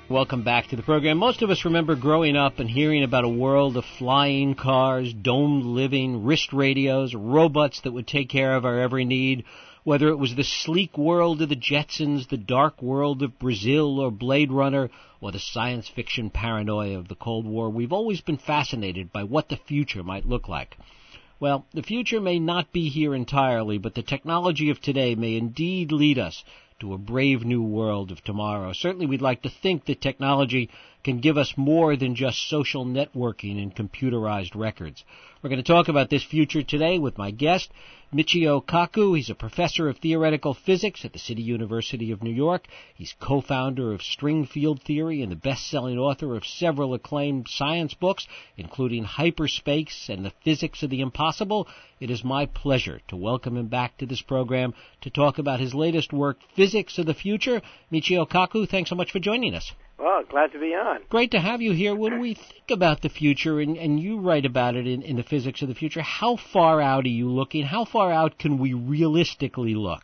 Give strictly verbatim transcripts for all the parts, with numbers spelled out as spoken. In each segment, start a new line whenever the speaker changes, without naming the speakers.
Welcome back to the program. Most of us remember growing up and hearing about a world of flying cars, domed living, wrist radios, robots that would take care of our every need. Whether it was the sleek world of the Jetsons, the dark world of Brazil or Blade Runner, or the science fiction paranoia of the Cold War, we've always been fascinated by what the future might look like. Well, the future may not be here entirely, but the technology of today may indeed lead us to a brave new world of tomorrow. Certainly we'd like to think that technology can give us more than just social networking and computerized records. We're going to talk about this future today with my guest, Michio Kaku. He's a professor of theoretical physics at the City University of New York. He's co-founder of string field theory and the best-selling author of several acclaimed science books, including Hyperspace and the Physics of the Impossible. It is my pleasure to welcome him back to this program to talk about his latest work, Physics of the Future. Michio Kaku, thanks so much for joining us.
Well, glad to be on.
Great to have you here. When we think about the future, and, and you write about it in, in the Physics of the Future, how far out are you looking? How far out can we realistically look?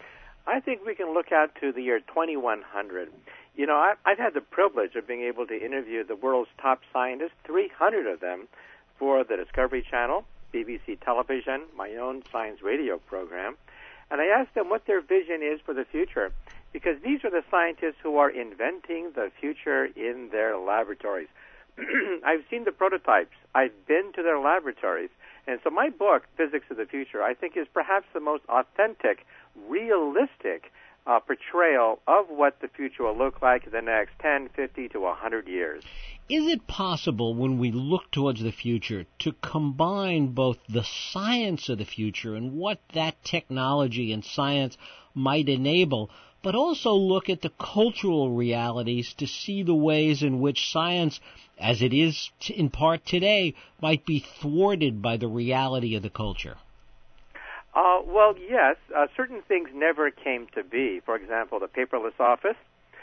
I think we can look out to the year twenty-one hundred. You know, I, I've had the privilege of being able to interview the world's top scientists, three hundred of them, for the Discovery Channel, B B C Television, my own science radio program. And I asked them what their vision is for the future, because these are the scientists who are inventing the future in their laboratories. I've seen the prototypes. I've been to their laboratories. And so my book, Physics of the Future, I think is perhaps the most authentic, realistic uh, portrayal of what the future will look like in the next ten, fifty to one hundred years.
Is it possible, when we look towards the future, to combine both the science of the future and what that technology and science might enable, but also look at the cultural realities to see the ways in which science, as it is t- in part today, might be thwarted by the reality of the culture?
Uh, well, yes. Uh, certain things never came to be. For example, the paperless office.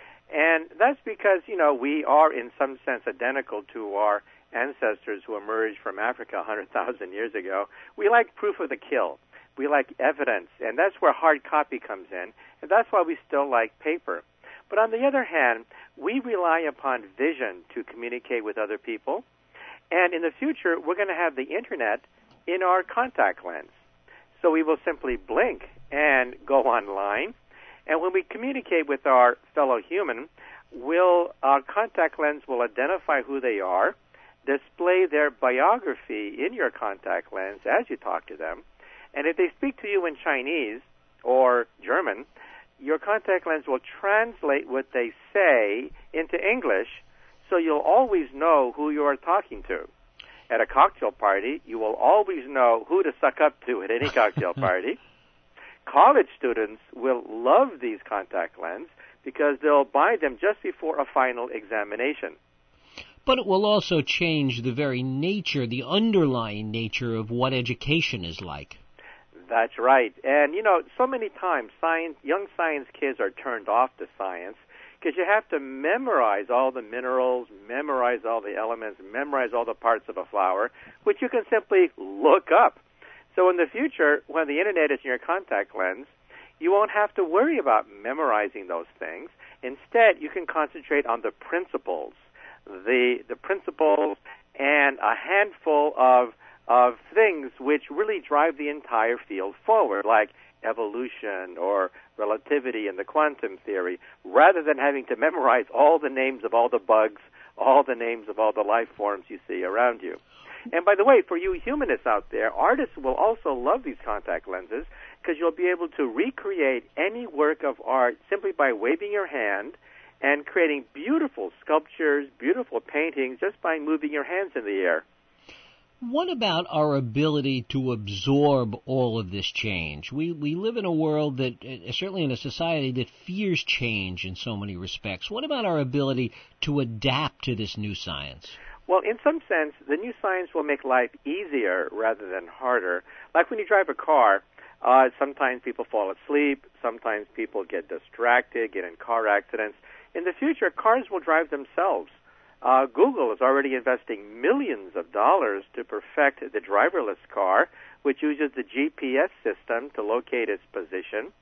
And that's because, you know, we are in some sense identical to our ancestors who emerged from Africa one hundred thousand years ago. We like proof of the kill. We like evidence, and that's where hard copy comes in, and that's why we still like paper. But on the other hand, we rely upon vision to communicate with other people, and in the future, we're going to have the Internet in our contact lens. So we will simply blink and go online, and when we communicate with our fellow human, we'll, our contact lens will identify who they are, display their biography in your contact lens as you talk to them, and if they speak to you in Chinese or German, your contact lens will translate what they say into English, so you'll always know who you are talking to. At a cocktail party, you will always know who to suck up to at any cocktail party. College students will love these contact lenses because they'll buy them just before a final examination.
But it will also change the very nature, the underlying nature of what education is like.
That's right. And, you know, so many times science, young science kids are turned off to science because you have to memorize all the minerals, memorize all the elements, memorize all the parts of a flower, which you can simply look up. So in the future, when the Internet is in your contact lens, you won't have to worry about memorizing those things. Instead, you can concentrate on the principles, the the principles and a handful of of things which really drive the entire field forward, like evolution or relativity and the quantum theory, rather than having to memorize all the names of all the bugs, all the names of all the life forms you see around you. And by the way, for you humanists out there, artists will also love these contact lenses because you'll be able to recreate any work of art simply by waving your hand and creating beautiful sculptures, beautiful paintings just by moving your hands in the air.
What about our ability to absorb all of this change? We we live in a world that, uh, certainly in a society that fears change in so many respects. What about our ability to adapt to this new science?
Well, in some sense, the new science will make life easier rather than harder. Like when you drive a car, uh, sometimes people fall asleep, sometimes people get distracted, get in car accidents. In the future, cars will drive themselves. Uh, Google is already investing millions of dollars to perfect the driverless car, which uses the G P S system to locate its position.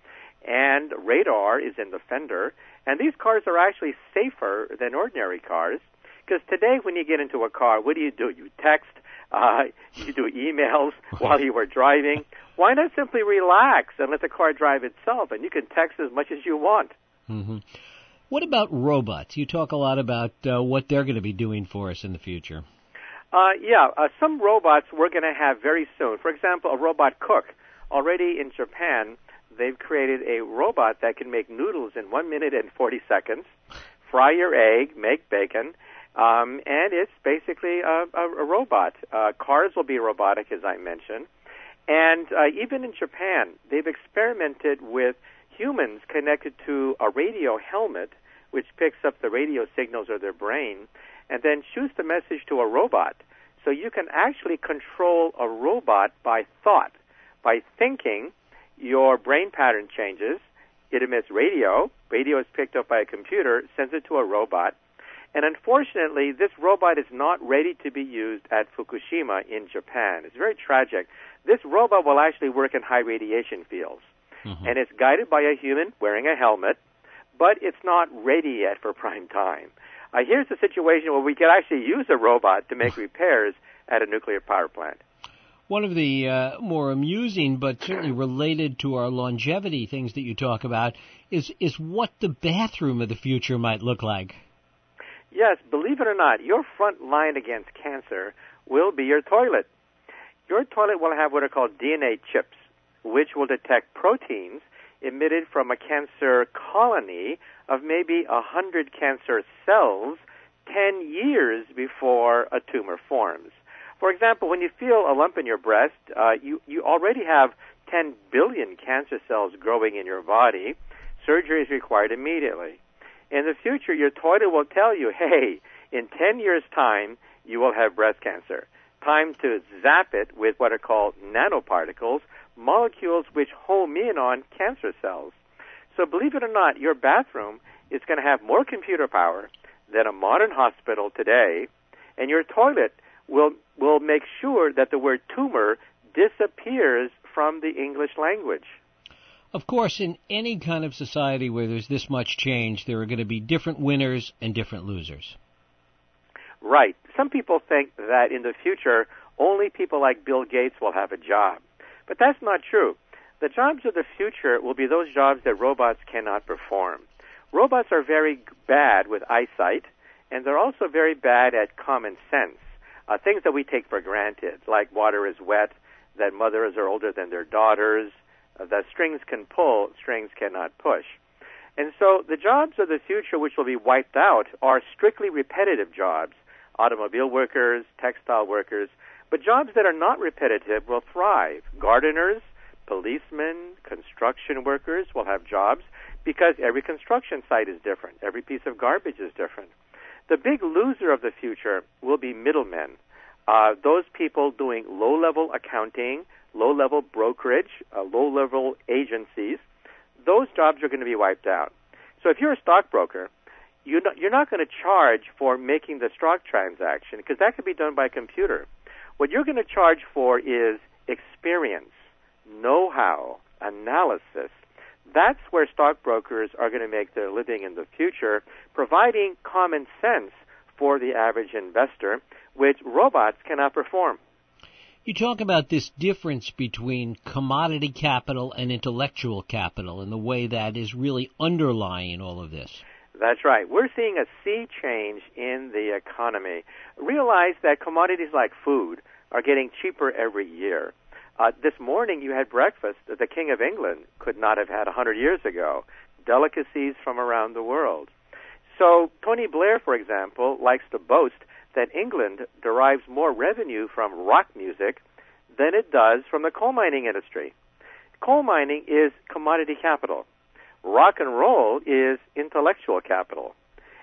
and radar is in the fender. And these cars are actually safer than ordinary cars, because today when you get into a car, what do you do? You text, uh, you do emails while you were driving. Why not simply relax and let the car drive itself, and you can text as much as you want?
Mm-hmm. What about robots? You talk a lot about uh, what they're going to be doing for us in the future.
Uh, yeah, uh, some robots we're going to have very soon. For example, a robot cook. Already in Japan, they've created a robot that can make noodles in one minute and forty seconds, fry your egg, make bacon, um, and it's basically a, a, a robot. Uh, cars will be robotic, as I mentioned. And uh, even in Japan, they've experimented with humans connected to a radio helmet, which picks up the radio signals of their brain, and then shoots the message to a robot. So you can actually control a robot by thought. By thinking, your brain pattern changes. It emits radio. Radio is picked up by a computer, sends it to a robot. And unfortunately, this robot is not ready to be used at Fukushima in Japan. It's very tragic. This robot will actually work in high radiation fields. Mm-hmm. And it's guided by a human wearing a helmet, but it's not ready yet for prime time. Uh, here's a situation where we could actually use a robot to make repairs at a nuclear power plant.
One of the uh, more amusing but certainly related to our longevity things that you talk about is, is what the bathroom of the future might look like.
Yes, believe it or not, your front line against cancer will be your toilet. Your toilet will have what are called D N A chips, which will detect proteins emitted from a cancer colony of maybe one hundred cancer cells ten years before a tumor forms. For example, when you feel a lump in your breast, uh, you, you already have ten billion cancer cells growing in your body. Surgery is required immediately. In the future, your toilet will tell you, hey, in ten years' time, you will have breast cancer. Time to zap it with what are called nanoparticles, molecules which home in on cancer cells. So believe it or not, your bathroom is going to have more computer power than a modern hospital today, and your toilet will will make sure that the word tumor disappears from the English language.
Of course, in any kind of society where there's this much change, there are going to be different winners and different losers.
Right. Some people think that in the future, only people like Bill Gates will have a job. But that's not true. The jobs of the future will be those jobs that robots cannot perform. Robots are very bad with eyesight, and they're also very bad at common sense, uh, things that we take for granted, like water is wet, that mothers are older than their daughters, uh, that strings can pull, strings cannot push. And so the jobs of the future which will be wiped out are strictly repetitive jobs, automobile workers, textile workers, but jobs that are not repetitive will thrive. Gardeners, policemen, construction workers will have jobs because every construction site is different. Every piece of garbage is different. The big loser of the future will be middlemen, uh, those people doing low-level accounting, low-level brokerage, uh, low-level agencies. Those jobs are going to be wiped out. So if you're a stockbroker, you're not, you're not going to charge for making the stock transaction because that could be done by a computer. What you're going to charge for is experience, know-how, analysis. That's where stockbrokers are going to make their living in the future, providing common sense for the average investor, which robots cannot perform.
You talk about this difference between commodity capital and intellectual capital and the way that is really underlying all of this.
That's right. We're seeing a sea change in the economy. Realize that commodities like food are getting cheaper every year. Uh, this morning you had breakfast that the King of England could not have had one hundred years ago, delicacies from around the world. So Tony Blair, for example, likes to boast that England derives more revenue from rock music than it does from the coal mining industry. Coal mining is commodity capital. Rock and roll is intellectual capital.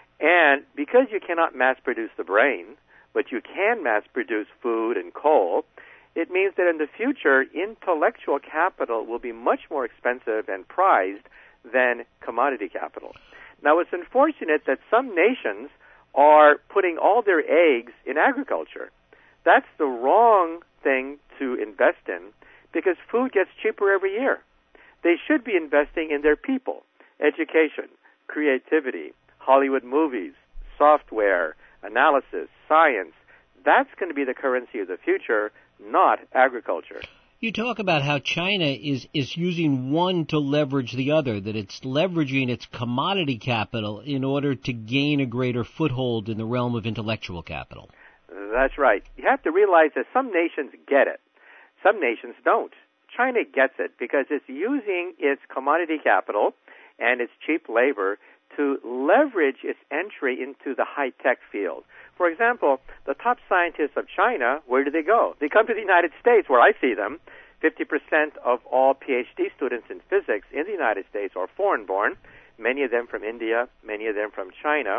And because you cannot mass produce the brain, but you can mass produce food and coal, it means that in the future, intellectual capital will be much more expensive and prized than commodity capital. Now, it's unfortunate that some nations are putting all their eggs in agriculture. That's the wrong thing to invest in because food gets cheaper every year. They should be investing in their people, education, creativity, Hollywood movies, software, analysis, science. That's going to be the currency of the future, not agriculture.
You talk about how China is, is using one to leverage the other, that it's leveraging its commodity capital in order to gain a greater foothold in the realm of intellectual capital.
That's right. You have to realize that some nations get it. Some nations don't. China gets it because it's using its commodity capital and its cheap labor to leverage its entry into the high-tech field. For example, the top scientists of China, where do they go? They come to the United States, where I see them. fifty percent of all P H D students in physics in the United States are foreign-born, many of them from India, many of them from China.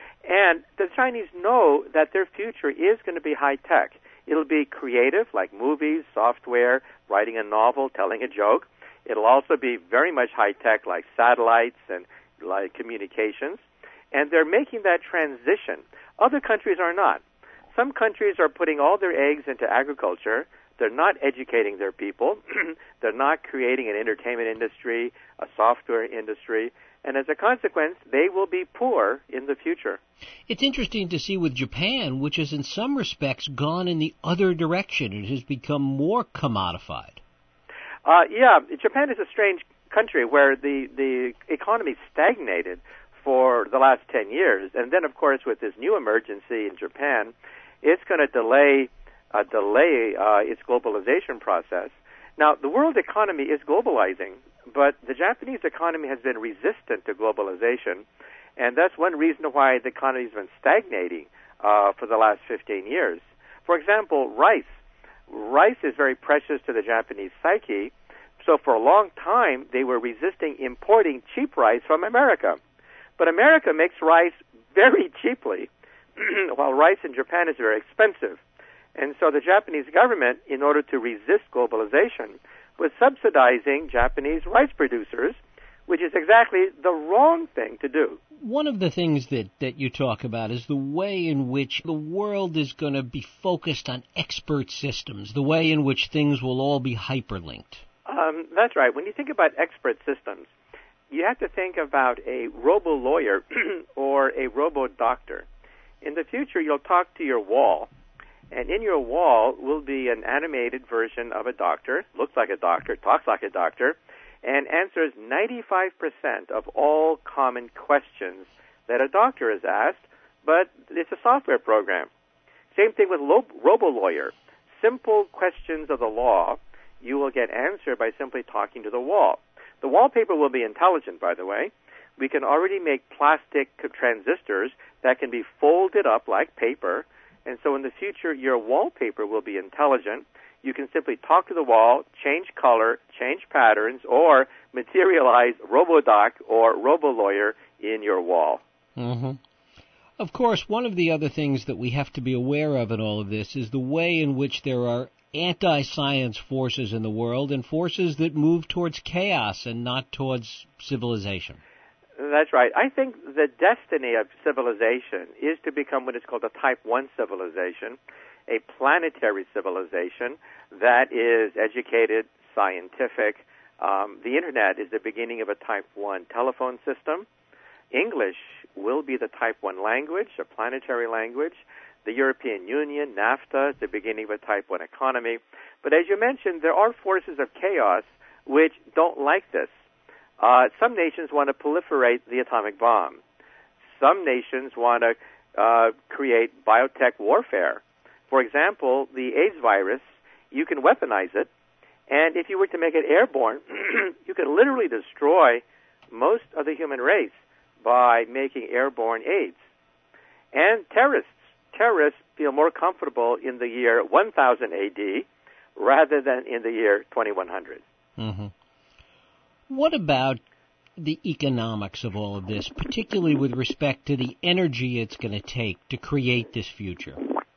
And the Chinese know that their future is going to be high-tech. It'll be creative, like movies, software, writing a novel, telling a joke. It'll also be very much high-tech, like satellites and like communications. And they're making that transition. Other countries are not. Some countries are putting all their eggs into agriculture. They're not educating their people. They're not creating an entertainment industry, a software industry. And as a consequence, they will be poor in the future.
It's interesting to see with Japan, which has in some respects gone in the other direction. It has become more commodified.
Uh, yeah, Japan is a strange country where the, the economy stagnated for the last ten years. And then, of course, with this new emergency in Japan, it's going to delay uh, delay uh, its globalization process. Now, the world economy is globalizing, but the Japanese economy has been resistant to globalization, and that's one reason why the economy has been stagnating uh, for the last fifteen years. For example, rice. Rice is very precious to the Japanese psyche, so for a long time they were resisting importing cheap rice from America. But America makes rice very cheaply, while rice in Japan is very expensive. And so the Japanese government, in order to resist globalization, was subsidizing Japanese rice producers, which is exactly the wrong thing to do.
One of the things that, that you talk about is the way in which the world is going to be focused on expert systems, the way in which things will all be hyperlinked.
Um, that's right. When you think about expert systems, you have to think about a robo-lawyer or a robo-doctor. In the future, you'll talk to your wall, and in your wall will be an animated version of a doctor, looks like a doctor, talks like a doctor, and answers ninety-five percent of all common questions that a doctor is asked, but it's a software program. Same thing with lo- robo-lawyer. Simple questions of the law, you will get answered by simply talking to the wall. The wallpaper will be intelligent, by the way. We can already make plastic transistors that can be folded up like paper, and so in the future, your wallpaper will be intelligent. You can simply talk to the wall, change color, change patterns, or materialize RoboDoc or RoboLawyer in your wall.
Mm-hmm. Of course, one of the other things that we have to be aware of in all of this is the way in which there are anti-science forces in the world and forces that move towards chaos and not towards civilization.
That's right. I think the destiny of civilization is to become what is called a type one civilization, a planetary civilization that is educated, scientific. Um, the Internet is the beginning of a type one telephone system. English will be the type one language, a planetary language. The European Union, NAFTA, is the beginning of a type one economy. But as you mentioned, there are forces of chaos which don't like this. Uh, some nations want to proliferate the atomic bomb. Some nations want to uh, create biotech warfare. For example, the AIDS virus, you can weaponize it, and if you were to make it airborne, you could literally destroy most of the human race by making airborne AIDS. And terrorists. Terrorists feel more comfortable in the year one thousand A D rather than in the year twenty-one hundred.
Mm-hmm. What about the economics of all of this, particularly with respect to the energy it's going to take to create this future?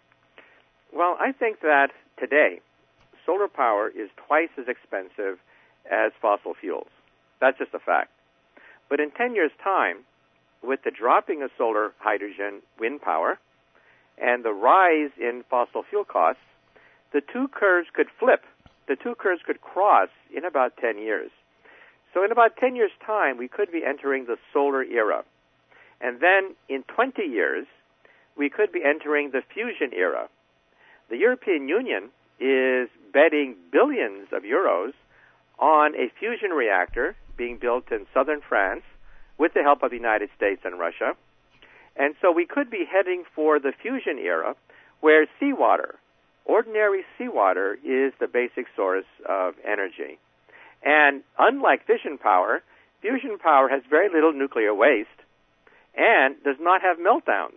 Well, I think that today, solar power is twice as expensive as fossil fuels. That's just a fact. But in ten years' time, with the dropping of solar, hydrogen, wind power, and the rise in fossil fuel costs, the two curves could flip. The two curves could cross in about ten years. So in about ten years' time, we could be entering the solar era. And then in twenty years, we could be entering the fusion era. The European Union is betting billions of euros on a fusion reactor being built in southern France with the help of the United States and Russia. And so we could be heading for the fusion era where seawater, ordinary seawater, is the basic source of energy. And unlike fission power, fusion power has very little nuclear waste and does not have meltdowns.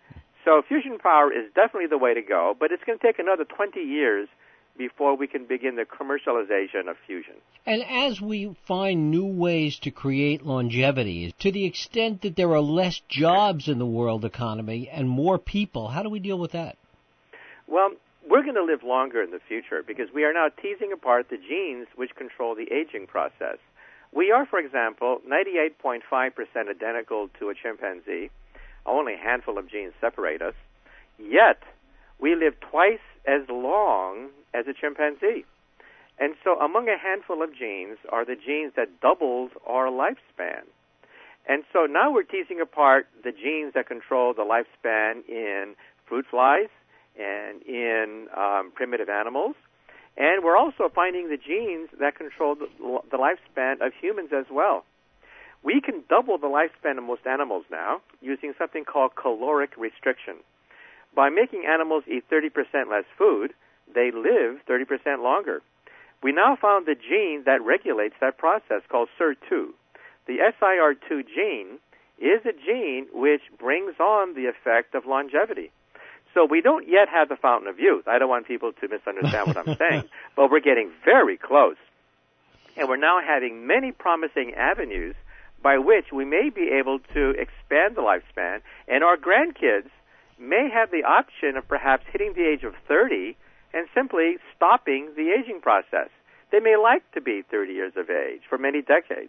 So fusion power is definitely the way to go, but it's going to take another twenty years before we can begin the commercialization of fusion.
And as we find new ways to create longevity, to the extent that there are less jobs in the world economy and more people, how do we deal with that?
Well, we're going to live longer in the future because we are now teasing apart the genes which control the aging process. We are, for example, ninety-eight point five percent identical to a chimpanzee. Only a handful of genes separate us. Yet, we live twice as long as a chimpanzee. And so among a handful of genes are the genes that doubles our lifespan. And so now we're teasing apart the genes that control the lifespan in fruit flies and in um, primitive animals. And we're also finding the genes that control the, the lifespan of humans as well. We can double the lifespan of most animals now using something called caloric restriction. By making animals eat thirty percent less food, they live thirty percent longer. We now found the gene that regulates that process called S I R two. The S I R two gene is a gene which brings on the effect of longevity. So we don't yet have the fountain of youth. I don't want people to misunderstand what I'm saying, but we're getting very close. And we're now having many promising avenues by which we may be able to expand the lifespan, and our grandkids may have the option of perhaps hitting the age of thirty and simply stopping the aging process. They may like to be thirty years of age for many decades.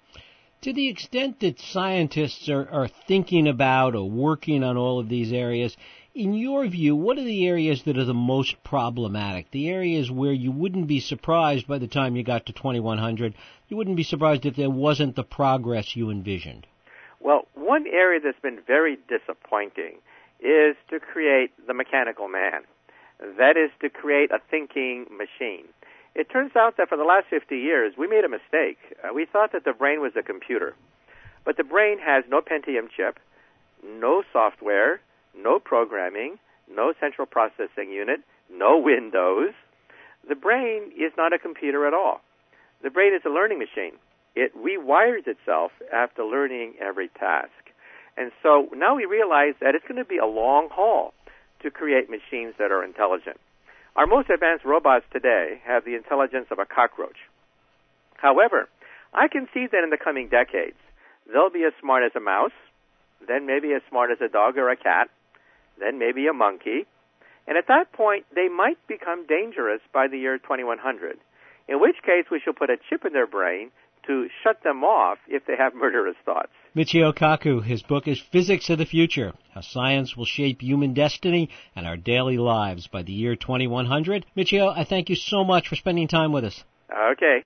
To the extent that scientists are, are thinking about or working on all of these areas, in your view, what are the areas that are the most problematic? The areas where you wouldn't be surprised by the time you got to twenty-one hundred, you wouldn't be surprised if there wasn't the progress you envisioned?
Well, one area that's been very disappointing is to create the mechanical man. That is to create a thinking machine. It turns out that for the last fifty years, we made a mistake. Uh, we thought that the brain was a computer. But the brain has no Pentium chip, no software, no programming, no central processing unit, no Windows. The brain is not a computer at all. The brain is a learning machine. It rewires itself after learning every task. And so now we realize that it's going to be a long haul to create machines that are intelligent. Our most advanced robots today have the intelligence of a cockroach. However, I can see that in the coming decades, they'll be as smart as a mouse, then maybe as smart as a dog or a cat, then maybe a monkey, and at that point, they might become dangerous by the year twenty-one hundred, in which case we shall put a chip in their brain to shut them off if they have murderous thoughts.
Michio Kaku, his book is Physics of the Future, How Science Will Shape Human Destiny and Our Daily Lives by the year twenty-one hundred. Michio, I thank you so much for spending time with us.
Okay.